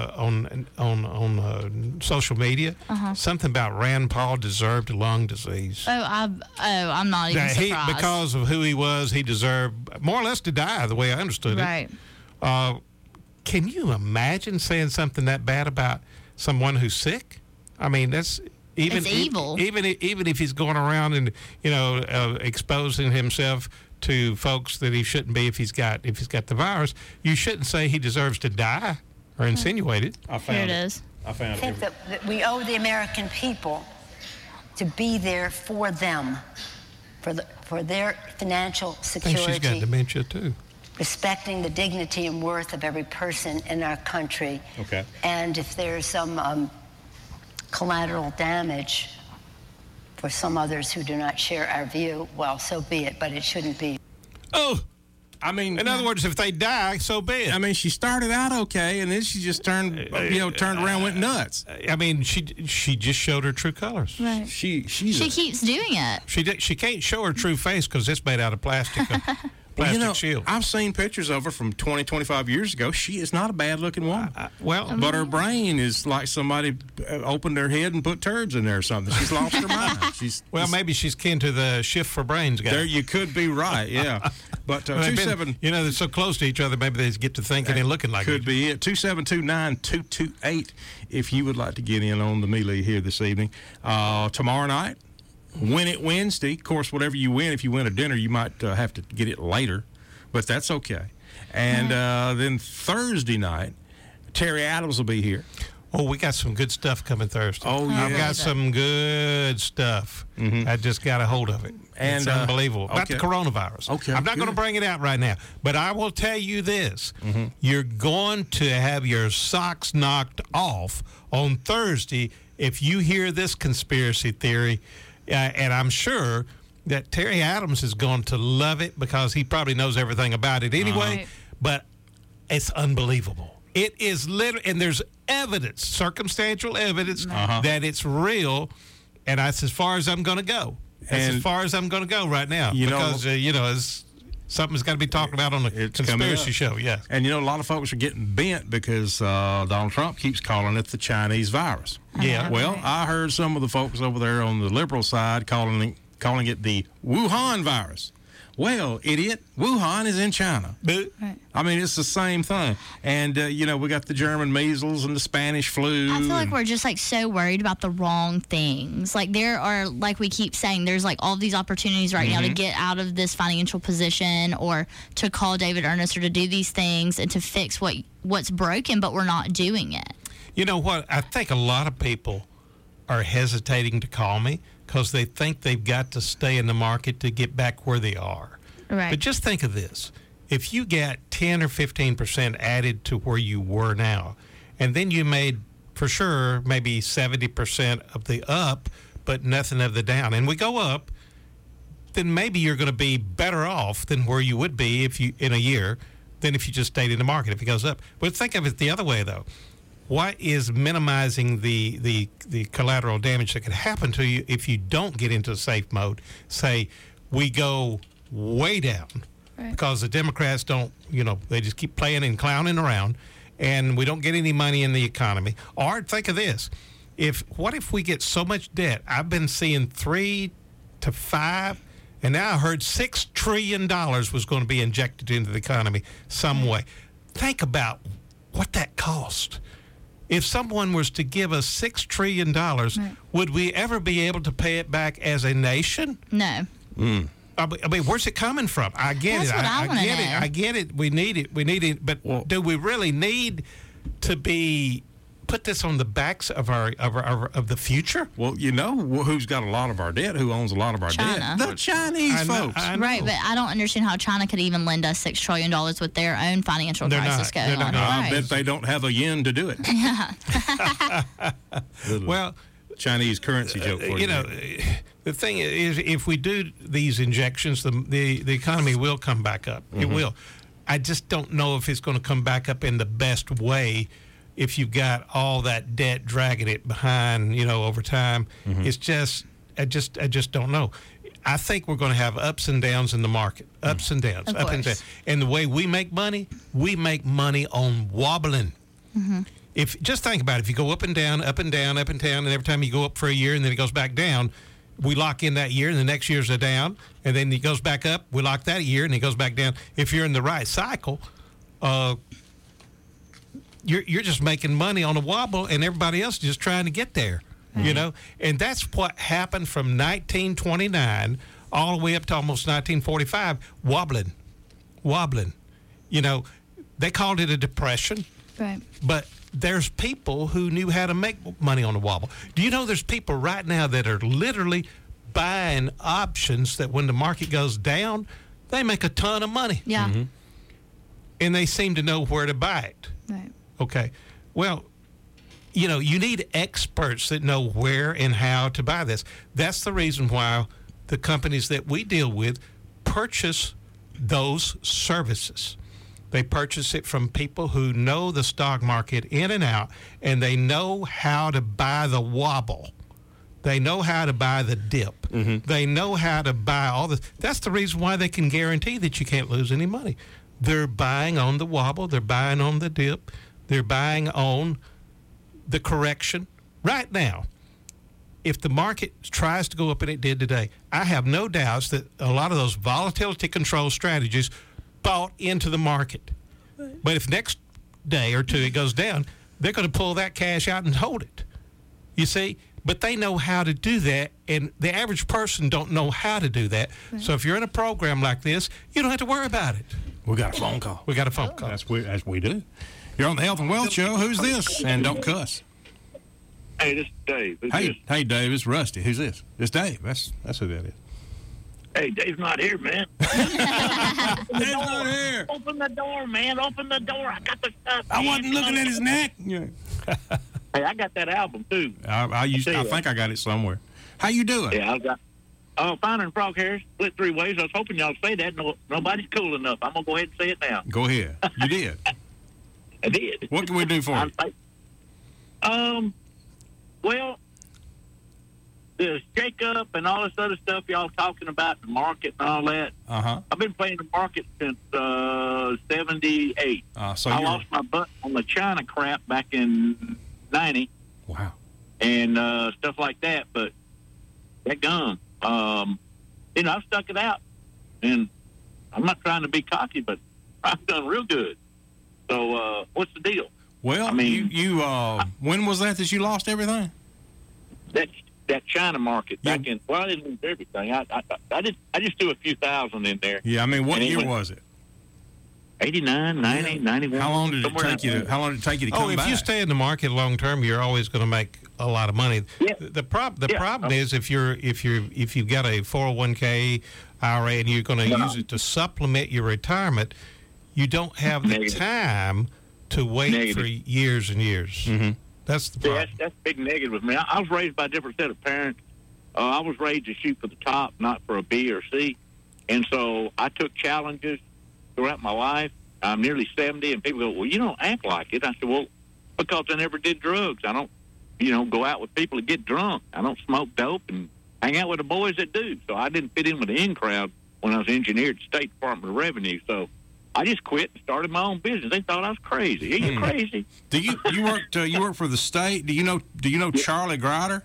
social media. Something about Rand Paul deserved lung disease. I'm not even That he, surprised. because of who he was, he deserved more or less to die. The way I understood right. it. Can you imagine saying something that bad about someone who's sick? I mean, that's even It's evil. Even if he's going around and exposing himself to folks that he shouldn't be if he's got the virus, you shouldn't say he deserves to die or insinuate it. I found Here it is. I found I think that we owe the American people to be there for them, for their financial I think she's got security, dementia too. respecting the dignity and worth of every person in our country. Okay. And if there's some collateral damage for some others who do not share our view, well, so be it, but it shouldn't be. Oh, I mean, in other words, if they die, so be it. I mean, she started out okay, and then she just turned around, went nuts. I mean, she just showed her true colors. Right. She keeps doing it. She can't show her true face because it's made out of plastic. Plastic shield. I've seen pictures of her from 20, 25 years ago. She is not a bad-looking woman. But her brain is like somebody opened their head and put turds in there or something. She's lost her mind. Maybe she's kin to the Shift for Brains guy. There, you could be right, yeah. But Well, they're so close to each other, maybe they get to thinking and looking like could each be it. 2729228 if you would like to get in on the melee here this evening. Tomorrow night, Win It Wednesday. Of course, whatever you win, if you win a dinner, you might have to get it later, but that's okay. And then Thursday night, Terry Adams will be here. Oh, we got some good stuff coming Thursday. Oh, yeah. I've got some good stuff. I just got a hold of it. And, it's unbelievable. About the okay. coronavirus. Okay, I'm not going to good. bring it out right now, but I will tell you this. You're going to have your socks knocked off on Thursday if you hear this conspiracy theory. And I'm sure that Terry Adams is going to love it because he probably knows everything about it anyway. Right. But it's unbelievable. It is literally, and there's evidence, circumstantial evidence, that it's real. And that's as far as I'm going to go. That's And as far as I'm going to go right now. You know- Because, it's something's got to be talked about on the It's coming conspiracy up. show. Yeah. And, a lot of folks are getting bent because Donald Trump keeps calling it the Chinese virus. Yeah. Well, I heard some of the folks over there on the liberal side calling it the Wuhan virus. Well, idiot, Wuhan is in China. But I mean, it's the same thing. And, we got the German measles and the Spanish flu. I feel like and- we're just so worried about the wrong things. Like there are, like we keep saying, there's all these opportunities right now to get out of this financial position or to call David Ernest or to do these things and to fix what's broken, but we're not doing it. You know what? I think a lot of people are hesitating to call me because they think they've got to stay in the market to get back where they are. Right. But just think of this. If you got 10 or 15% added to where you were now, and then you made, for sure, maybe 70% of the up, but nothing of the down, and we go up, then maybe you're going to be better off than where you would be if you in a year than if you just stayed in the market if it goes up. But think of it the other way, though. What is minimizing the collateral damage that could happen to you if you don't get into safe mode? Say we go way down because the Democrats don't, they just keep playing and clowning around, and we don't get any money in the economy. Or think of this. What if we get so much debt? I've been seeing 3 to 5, and now I heard $6 trillion was going to be injected into the economy some way. Think about what that cost. If someone was to give us $6 trillion, would we ever be able to pay it back as a nation? No. I mean, where's it coming from? I get That's it. what I get know. it. I get it. We need it. But do we really need to put this on the backs of of the future? Well, you know who's got a lot of our debt? Who owns a lot of our China. debt? The Chinese folks. I know. Right, but I don't understand how China could even lend us $6 trillion with their own financial crisis going on. I bet they don't have a yen to do it. Well, Chinese currency joke for you. You know, the thing is, if we do these injections, the economy will come back up. It will. I just don't know if it's going to come back up in the best way if you've got all that debt dragging it behind, over time. It's just, I just don't know. I think we're going to have ups and downs in the market, ups and downs, up and down. And the way we make money on wobbling. Just think about it. If you go up and down, up and down, up and down, and every time you go up for a year and then it goes back down, we lock in that year, and the next year's a down, and then it goes back up. We lock that year, and it goes back down. If you're in the right cycle, you're just making money on a wobble, and everybody else is just trying to get there, And that's what happened from 1929 all the way up to almost 1945, wobbling. They called it a depression. Right. But there's people who knew how to make money on the wobble. Do you know there's people right now that are literally buying options that when the market goes down, they make a ton of money. Yeah. And they seem to know where to buy it. Right. Okay. Well, you need experts that know where and how to buy this. That's the reason why the companies that we deal with purchase those services. They purchase it from people who know the stock market in and out, and they know how to buy the wobble. They know how to buy the dip. They know how to buy all this. That's the reason why they can guarantee that you can't lose any money. They're buying on the wobble. They're buying on the dip. They're buying on the correction. Right now, if the market tries to go up, and it did today, I have no doubts that a lot of those volatility control strategies bought into the market. But if next day or two it goes down, they're going to pull that cash out and hold it. You see? But they know how to do that, and the average person don't know how to do that. Right. So if you're in a program like this, you don't have to worry about it. We got a phone call. That's we do. You're on the Health and Wealth Show. Who's this? And don't cuss. Hey, this is Dave. Hey, Dave. It's Rusty. Who's this? It's Dave. That's who that is. Hey, Dave's not here, man. Dave's not here. Open the door, man. Open the door. I got the stuff. I wasn't looking at his neck. Hey, I got that album, too. I think I got it somewhere. How you doing? Yeah, I got fine and Frog Harris, split 3 ways. I was hoping y'all say that. No, nobody's cool enough. I'm going to go ahead and say it now. Go ahead. You did. I did. What can we do for you? Well, the shake-up and all this other stuff y'all talking about, the market and all that. I've been playing the market since 78. I lost my butt on the China crap back in 90. Wow. And stuff like that, but that gone. I've stuck it out. And I'm not trying to be cocky, but I've done real good. So what's the deal? Well, I mean, you when was that you lost everything? That China market back in. Well, I didn't lose everything. I just threw a few thousand in there. Yeah, I mean, what year was it? 89, 90, 91. How long did it take you to come back? If you stay in the market long term, you're always going to make a lot of money. Yeah. The problem is if you've got a 401k IRA and you're going to use it to supplement your retirement, you don't have the time to wait for years and years. That's the problem. That's a big negative with me. I was raised by a different set of parents. I was raised to shoot for the top, not for a B or C. And so I took challenges throughout my life. I'm nearly 70, and people go, well, you don't act like it. I said, well, because I never did drugs. I don't, go out with people that get drunk. I don't smoke dope and hang out with the boys that do. So I didn't fit in with the in crowd when I was engineer at the State Department of Revenue. So I just quit and started my own business. They thought I was crazy. Are you crazy? Do you work for the state? Do you know Charlie Grider?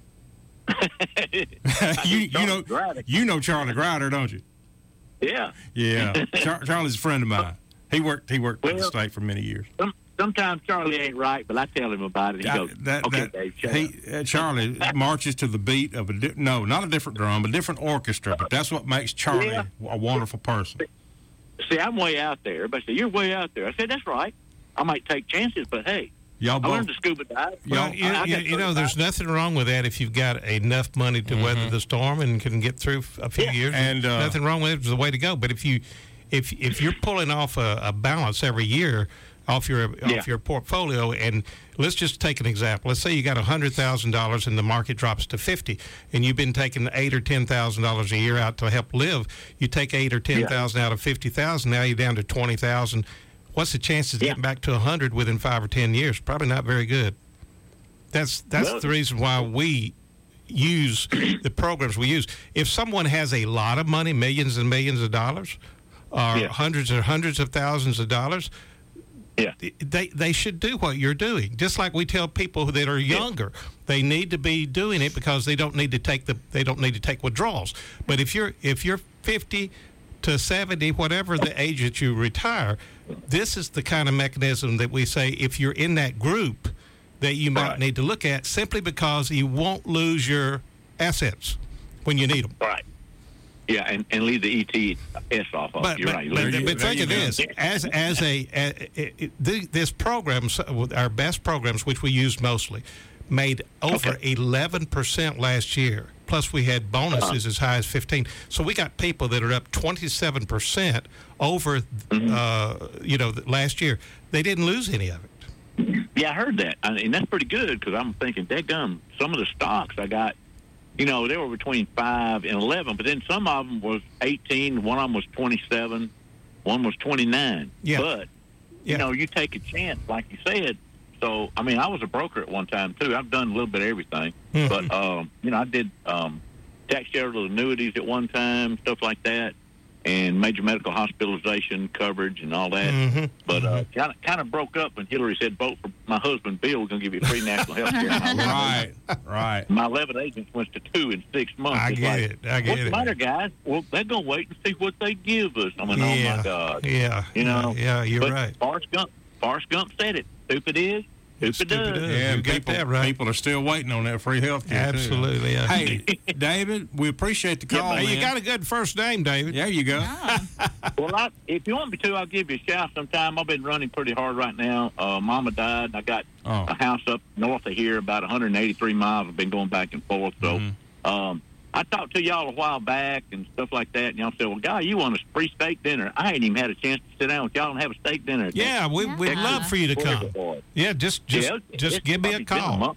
you know Charlie Grider, don't you? Yeah. Yeah. Charlie's a friend of mine. He worked for the state for many years. Sometimes Charlie ain't right, but I tell him about it. He goes, "Okay, Dave, shut up." Charlie marches to the beat of not a different drum, a different orchestra. But that's what makes Charlie a wonderful person. See, I'm way out there. Everybody say, "You're way out there." I said, "That's right. I might take chances, but hey, I learned to scuba dive." Well, you know, there's nothing wrong with that if you've got enough money to weather the storm and can get through a few years. And nothing wrong with it. It's the way to go. But if you're pulling off a balance every year off your portfolio, and let's just take an example. Let's say you got $100,000 and the market drops to 50, and you've been taking $8,000 or $10,000 a year out to help live. You take $8,000 or $10,000 out of $50,000. Now you're down to $20,000. What's the chances of getting back to 100 within 5 or 10 years? Probably not very good. That's the reason why we use the programs we use. If someone has a lot of money, millions and millions of dollars, or hundreds of thousands of dollars, they should do what you're doing. Just like we tell people that are younger, they need to be doing it because they don't need to take withdrawals. But if you're 50 to 70, whatever the age that you retire, this is the kind of mechanism that we say if you're in that group that you might need to look at, simply because you won't lose your assets when you need them. Right. Yeah, and leave the ETS off of it. You're right. But think of this: this program, our best programs, which we use mostly, made over 11% last year. Plus, we had bonuses as high as 15%. So we got people that are up 27% over, last year. They didn't lose any of it. Yeah, I heard that, and that's pretty good because I'm thinking, dadgum, some of the stocks I got. They were between 5 and 11, but then some of them was 18. One of them was 27. One was 29. Yeah. But, you take a chance, like you said. So, I mean, I was a broker at one time, too. I've done a little bit of everything. But, I did tax sheltered annuities at one time, stuff like that, and major medical hospitalization coverage and all that. But kind of broke up when Hillary said, vote for my husband, Bill. We're going to give you free national health care. Right. My 11 agents went to 2 in 6 months. I get it. What's the matter, guys? Well, they're going to wait and see what they give us. I mean, oh, my God. Yeah. Yeah, you're right. Forrest Gump said it. Stupid is. Stupid does. Yeah, you got that right. People are still waiting on that free health care. Absolutely. Yeah. Hey, David, we appreciate the call. Hey, you got a good first name, David. There you go. Well, if you want me to, I'll give you a shout sometime. I've been running pretty hard right now. Mama died, and I got a house up north of here, about 183 miles. I've been going back and forth. So I talked to y'all a while back and stuff like that, and y'all said, well, Guy, you want a free steak dinner. I ain't even had a chance to sit down with y'all and have a steak dinner. Yeah, we'd love for you to come. Yeah, just give me a call.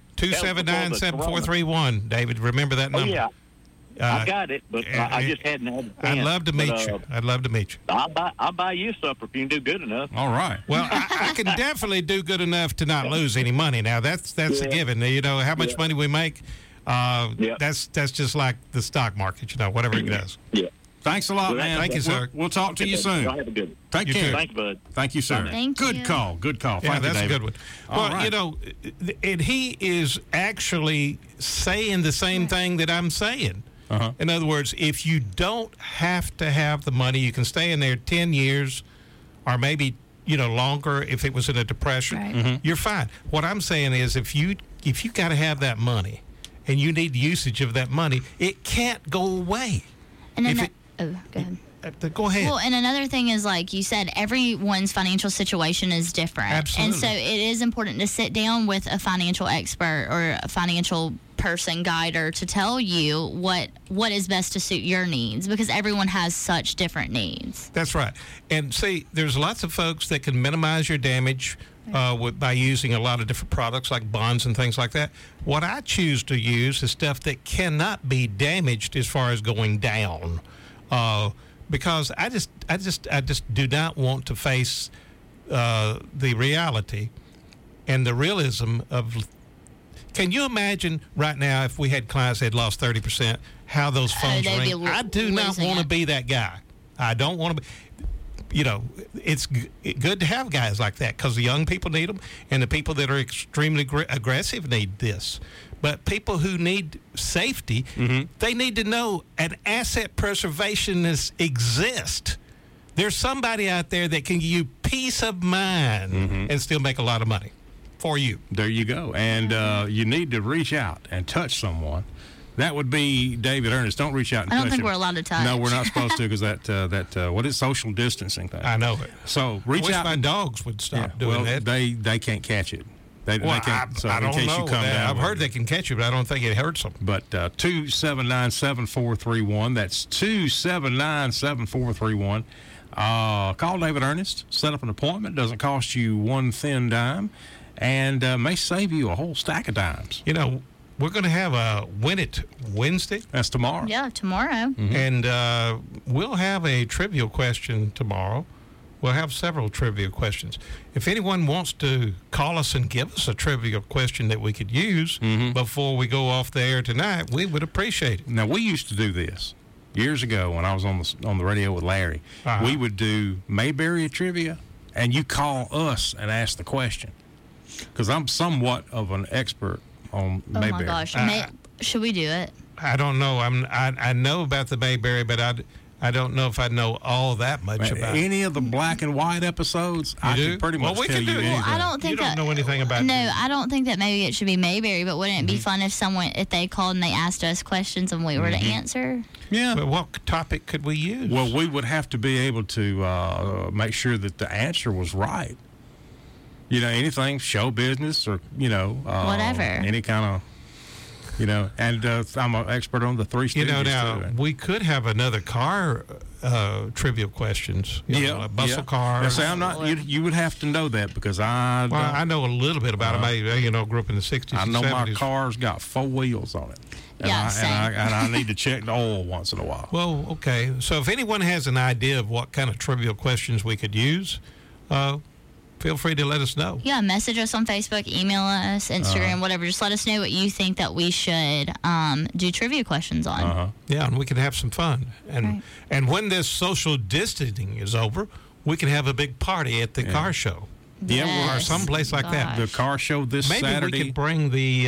279-7431, David. Remember that number. Oh, yeah. I got it, but I just hadn't had a chance. I'd love to meet you. I'd love to meet you. I'll buy you supper if you can do good enough. All right. Well, I can definitely do good enough to not lose any money. Now, that's a given. How much money we make, that's just like the stock market, whatever it does. Yeah. Thanks a lot, man. Thank you, sir. We'll talk to you soon. Y'all have a good one. Take care. Thanks, bud. Thank you, sir. Thank you. Good call. Yeah, Thank that's you, a good one. Well, right. And he is actually saying the same thing that I'm saying. In other words, if you don't have to have the money, you can stay in there 10 years or maybe, longer if it was in a depression. You're fine. What I'm saying is if you got to have that money and you need usage of that money, it can't go away. And then go ahead. Go ahead. Well, and another thing is, like you said, everyone's financial situation is different. Absolutely. And so it is important to sit down with a financial expert or a financial person, guider, to tell you what is best to suit your needs, because everyone has such different needs. That's right. And see, there's lots of folks that can minimize your damage by using a lot of different products like bonds and things like that. What I choose to use is stuff that cannot be damaged as far as going down. Because I just do not want to face the reality and the realism of. Can you imagine right now if we had clients that had lost 30%, how those phones ring? I do not want to be that guy. I don't want to be. it's good to have guys like that because the young people need them, and the people that are extremely aggressive need this. But people who need safety, they need to know an asset preservationist exists. There's somebody out there that can give you peace of mind and still make a lot of money for you. There you go. And you need to reach out and touch someone. That would be David Ernest. Don't reach out and touch him. I don't think we're allowed to touch. No, we're not supposed to because what is social distancing thing? I know it. So reach out. My dogs would stop doing that. They can't catch it. They can't. So I in don't case know. you come down, I've heard they can catch it, but I don't think it hurts them. But 279-7431. That's 279-7431. Call David Ernest. Set up an appointment. Doesn't cost you one thin dime, and may save you a whole stack of dimes. We're going to have a Win It Wednesday. That's tomorrow. Yeah, tomorrow. And we'll have a trivia question tomorrow. We'll have several trivia questions. If anyone wants to call us and give us a trivia question that we could use before we go off the air tonight, we would appreciate it. Now, we used to do this years ago when I was on the radio with Larry. We would do Mayberry trivia, and you call us and ask the question. Because I'm somewhat of an expert on Mayberry. Oh, my gosh. Should we do it? I don't know. I know about the Mayberry, but I don't know if I know all that much about any of the black and white episodes. I can pretty much tell you anything. I don't think you don't know anything about. No, I don't think that maybe it should be Mayberry. But wouldn't it be fun if they called and they asked us questions and we were to answer? Yeah. But what topic could we use? Well, we would have to be able to make sure that the answer was right. Anything, show business or whatever, any kind of. And I'm an expert on the Three Stooges. Now we could have another car trivia questions. Muscle cars. Now, say I'm not. You would have to know that because I know a little bit about them. I grew up in the '60s. I know 70s. My car's got 4 wheels on it. Same. And I need to check the oil once in a while. Well, okay. So if anyone has an idea of what kind of trivial questions we could use, feel free to let us know. Yeah, message us on Facebook, email us, Instagram, whatever. Just let us know what you think that we should do trivia questions on. Yeah, and we can have some fun. And when this social distancing is over, we can have a big party at the car show. Yes. Or someplace like that. The car show this Saturday. Maybe we could bring the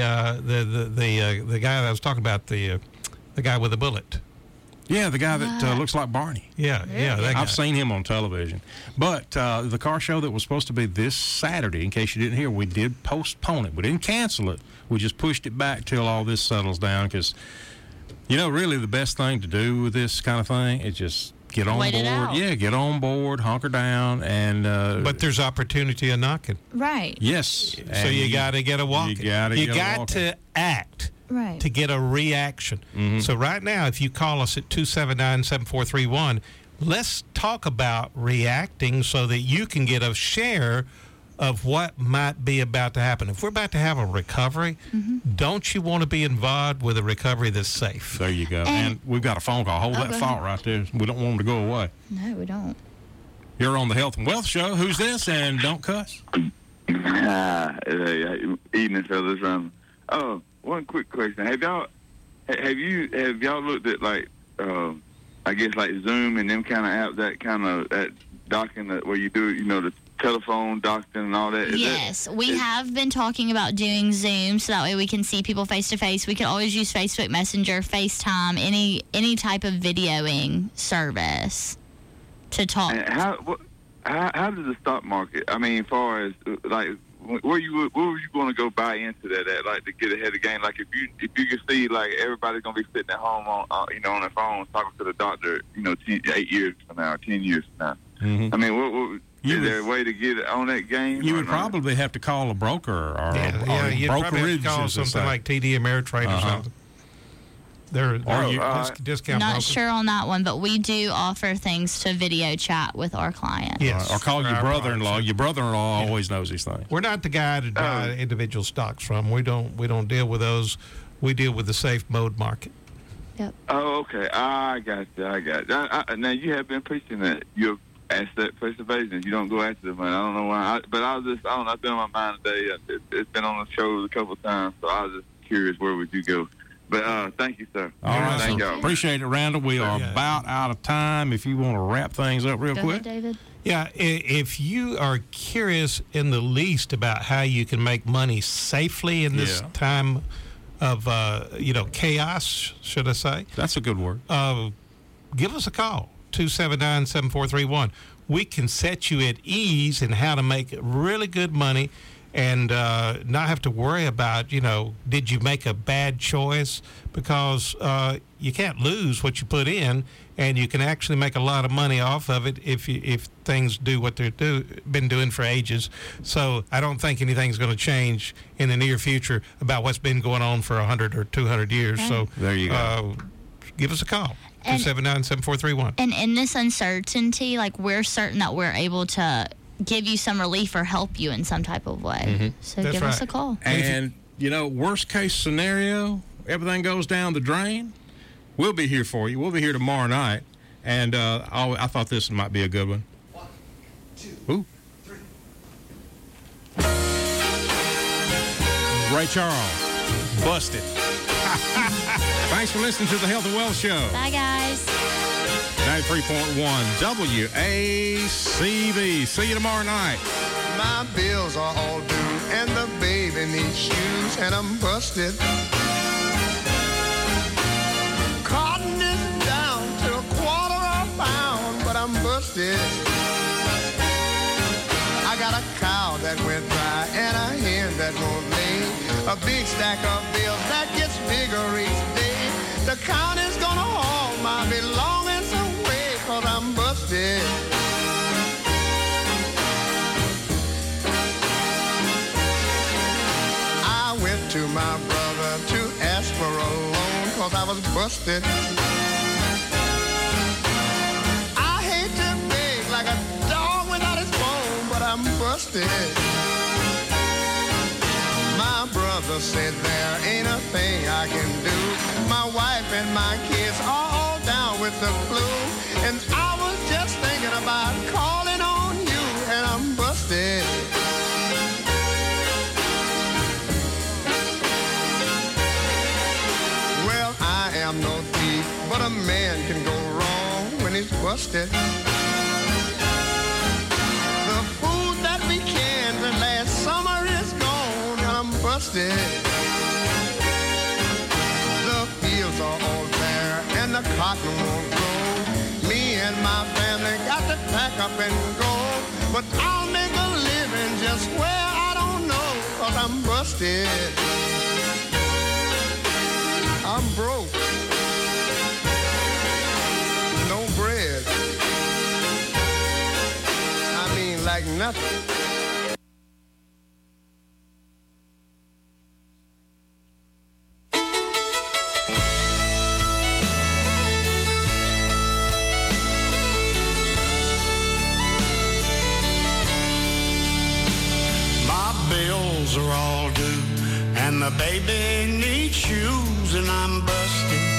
guy that I was talking about, the guy with the bullet. Yeah, the guy that looks like Barney. Yeah, that guy. I've seen him on television. But the car show that was supposed to be this Saturday, in case you didn't hear, we did postpone it. We didn't cancel it. We just pushed it back till all this settles down because, really the best thing to do with this kind of thing is just get on board. Yeah, get on board, hunker down, and. But there's opportunity of knocking. Right. Yes. So you got to get a walking. You got to act. Right. To get a reaction. So right now, if you call us at 279-7431, let's talk about reacting so that you can get a share of what might be about to happen. If we're about to have a recovery, don't you want to be involved with a recovery that's safe? There you go. And we've got a phone call. Hold that thought right there. We don't want them to go away. No, we don't. You're on the Health and Wealth Show. Who's this? And don't cuss. Evening, fellas. One quick question: Have y'all looked at I guess like Zoom and them kind of apps that docking where you do the telephone docking and all that? Yes, we have been talking about doing Zoom so that way we can see people face to face. We can always use Facebook Messenger, FaceTime, any type of videoing service to talk. And how does the stock market? I mean, as far as where were you going to go buy into that at, to get ahead of the game? Like if you can see everybody's going to be sitting at home on their phones talking to the doctor 8 years from now, 10 years from now. I mean, what is there a way to get on that game? You would probably have to call a broker or you'd probably have to call something like TD Ameritrade or something. They're discount Not brokers. sure on that one, but we do offer things to video chat with our clients. Yes. Or call your brother-in-law. Your brother-in-law always knows these things. We're not the guy to buy individual stocks from. We don't deal with those. We deal with the safe mode market. Yep. Oh, okay. I got you. Now you have been preaching that your asset preservation. You don't go after the money. I don't know why. It's been on my mind today. It's been on the show a couple of times, so I was just curious, where would you go? But thank you, sir. All right, thank so y'all. appreciate it, Randall. We are about out of time. If you want to wrap things up real Go quick. ahead, David. Yeah, if you are curious in the least about how you can make money safely in this time of, chaos, should I say? That's a good word. Give us a call, 279-7431. We can set you at ease in how to make really good money and not have to worry about, did you make a bad choice? Because you can't lose what you put in, and you can actually make a lot of money off of it if things do what they've been doing for ages. So I don't think anything's going to change in the near future about what's been going on for 100 or 200 years. Right. So there you go. Give us a call, 279-7431. And in this uncertainty, we're certain that we're able to give you some relief or help you in some type of way. Mm-hmm. So give us a call. And, worst case scenario, everything goes down the drain, we'll be here for you. We'll be here tomorrow night. And I thought this might be a good one. 1, 2, Ooh. 3. Ray Charles, Busted. Thanks for listening to the Health and Wealth Show. Bye, guys. 93.1 WACB. See you tomorrow night. My bills are all due, and the baby needs shoes, and I'm busted. Cotton is down to a quarter a pound, but I'm busted. I got a cow that went dry, and a hen that won't lay. A big stack of bills that gets bigger each day. The county's gonna haul my belongings away, 'cause I'm busted. I went to my brother to ask for a loan, 'cause I was busted. I hate to beg like a dog without his bone, but I'm busted. My brother said there ain't a thing I can do. My wife and my kids are all down with the flu, and I was just thinking about calling on you, and I'm busted. Well, I am no thief, but a man can go wrong when he's busted. The food that we canned last summer is gone, and I'm busted. The fields are all bare, and the cotton won't grow. Me and my family got to pack up and go, but I'll make a living just where I don't know, 'cause I'm busted. I'm broke. No bread. I mean, like nothing. My bills are all due, and the baby needs shoes, and I'm busted.